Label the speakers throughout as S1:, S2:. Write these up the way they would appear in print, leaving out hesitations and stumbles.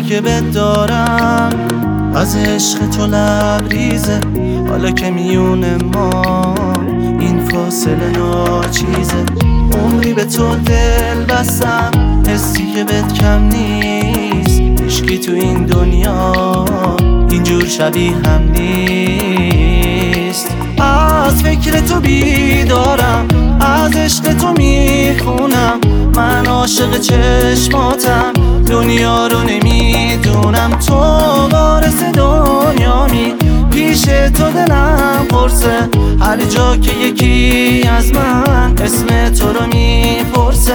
S1: حسی که بهت دارم از عشق تو لبریزه. حالا که میونه ما این فاصله ناچیزه. عمری به تو دل بستم، حسی که بهت کم نیست. هیچکی تو این دنیا اینجور شبیه هم نیست. از فکر تو بیدارم، از عشق تو میخونم. من عاشق چشماتم، دنیا رو نمیدونم. تو وارث دنیامی، پیش تو دلم پرسه. هر جا که یکی از من اسم تو رو میپرسه.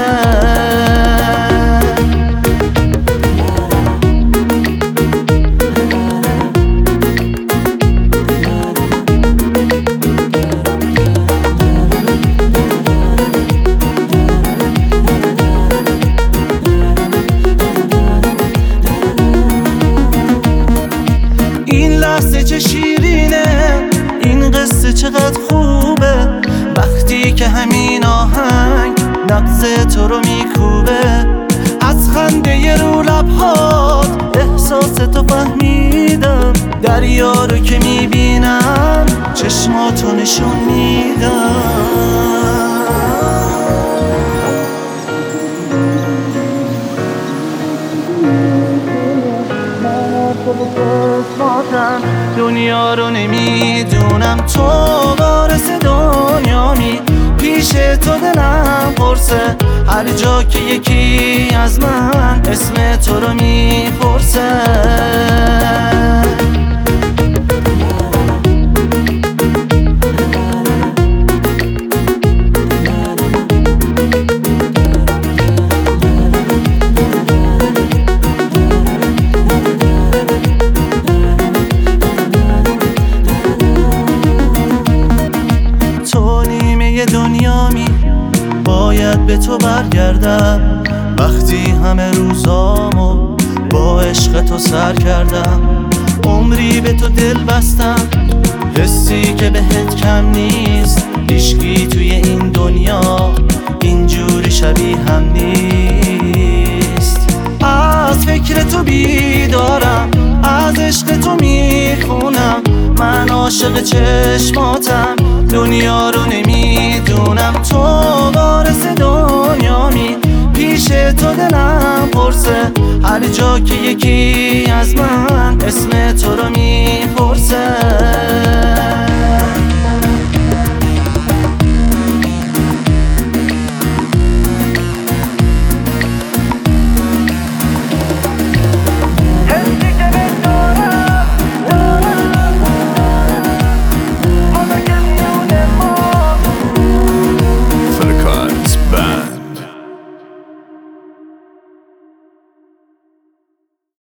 S1: این لحظه چه شیرینه، این قصه چقدر خوبه. وقتی که همین آهنگ نبض تو رو میکوبه. از خنده رو لبهات احساس تو فهمیدم. دریا رو که میبینم چشماتو نشون میدم. دنیا رو نمیدونم. تو وارث دنیامی، پیش تو دلم پرسه. هر جا که یکی از من اسم تو رو میپرسه. دنیامی باید به تو برگردم. وقتی همه روزامو با عشق تو سر کردم. عمری به تو دل بستم، حسی که بهت کم نیست. هیچکی توی این دنیا اینجوری شبیه هم نیست. از فکر تو بیدارم، از عشق تو میخونم. من عاشق چشماتم، دنیا رو نمیدونم. تو وارث دنیامی، پیش تو دلم پرسه. هر جا که یکی از من اسم تو رو میپرسه.